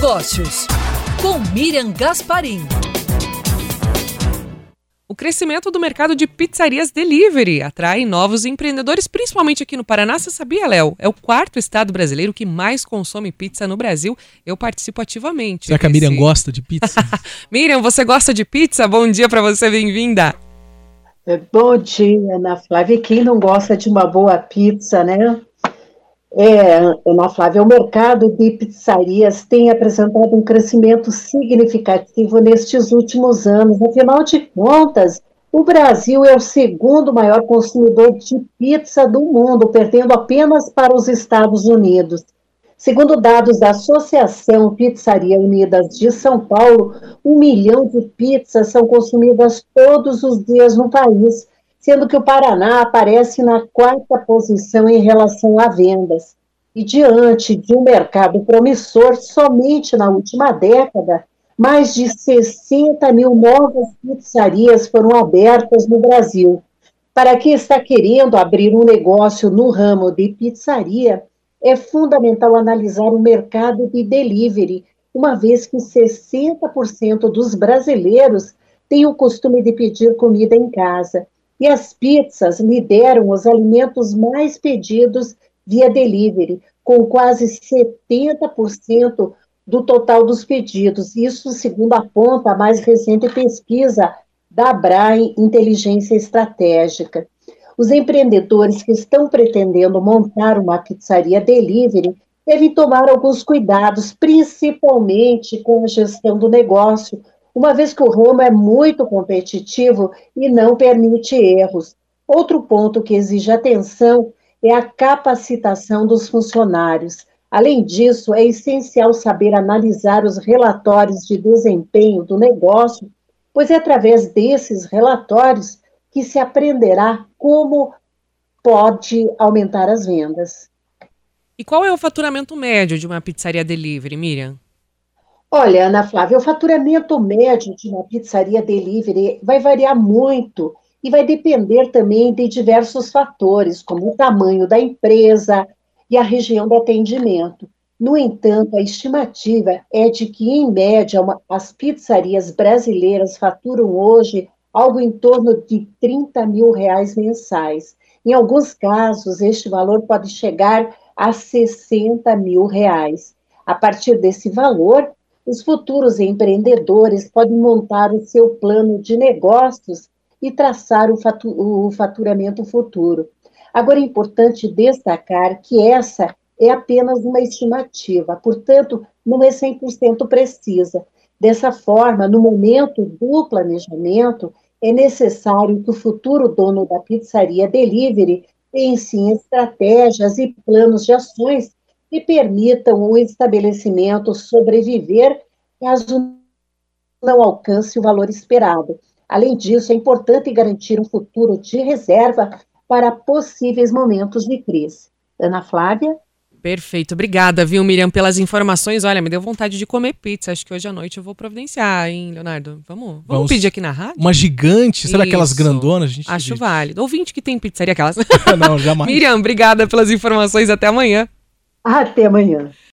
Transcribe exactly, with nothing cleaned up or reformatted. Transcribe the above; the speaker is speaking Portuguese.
Negócios, com Miriam Gasparim. O crescimento do mercado de pizzarias delivery atrai novos empreendedores, principalmente aqui no Paraná. Você sabia, Léo? É o quarto estado brasileiro que mais consome pizza no Brasil. Eu participo ativamente. Será que a Miriam gosta de pizza? Miriam, você gosta de pizza? Bom dia para você, bem-vinda. Bom dia, Ana Flávia. Quem não gosta de uma boa pizza, né? É, Ana Flávia, o mercado de pizzarias tem apresentado um crescimento significativo nestes últimos anos. Afinal de contas, o Brasil é o segundo maior consumidor de pizza do mundo, perdendo apenas para os Estados Unidos. Segundo dados da Associação Pizzaria Unidas de São Paulo, um milhão de pizzas são consumidas todos os dias no país, sendo que o Paraná aparece na quarta posição em relação a vendas. E diante de um mercado promissor, somente na última década, mais de sessenta mil novas pizzarias foram abertas no Brasil. Para quem está querendo abrir um negócio no ramo de pizzaria, é fundamental analisar o mercado de delivery, uma vez que sessenta por cento dos brasileiros têm o costume de pedir comida em casa. E as pizzas lideram os alimentos mais pedidos via delivery, com quase setenta por cento do total dos pedidos. Isso segundo aponta a mais recente pesquisa da Abraem Inteligência Estratégica. Os empreendedores que estão pretendendo montar uma pizzaria delivery devem tomar alguns cuidados, principalmente com a gestão do negócio, uma vez que o ramo é muito competitivo e não permite erros. Outro ponto que exige atenção é a capacitação dos funcionários. Além disso, é essencial saber analisar os relatórios de desempenho do negócio, pois é através desses relatórios que se aprenderá como pode aumentar as vendas. E qual é o faturamento médio de uma pizzaria delivery, Miriam? Olha, Ana Flávia, o faturamento médio de uma pizzaria delivery vai variar muito e vai depender também de diversos fatores, como o tamanho da empresa e a região do atendimento. No entanto, a estimativa é de que, em média, uma, as pizzarias brasileiras faturam hoje algo em torno de trinta mil reais mensais. Em alguns casos, este valor pode chegar a sessenta mil reais. A partir desse valor, os futuros empreendedores podem montar o seu plano de negócios e traçar o, fatu- o faturamento futuro. Agora, é importante destacar que essa é apenas uma estimativa, portanto, não é cem por cento precisa. Dessa forma, no momento do planejamento, é necessário que o futuro dono da pizzaria delivery pense em estratégias e planos de ações que permitam o estabelecimento sobreviver caso não alcance o valor esperado. Além disso, é importante garantir um futuro de reserva para possíveis momentos de crise. Ana Flávia? Perfeito, obrigada, viu, Miriam, pelas informações. Olha, me deu vontade de comer pizza, acho que hoje à noite eu vou providenciar, hein, Leonardo? Vamos, vamos, vamos pedir aqui na rádio? Uma gigante, sabe aquelas Isso. grandonas? A gente Acho divide. válido. Ouvinte que tem pizzaria, aquelas. Não, jamais. Miriam, obrigada pelas informações, até amanhã. Até amanhã.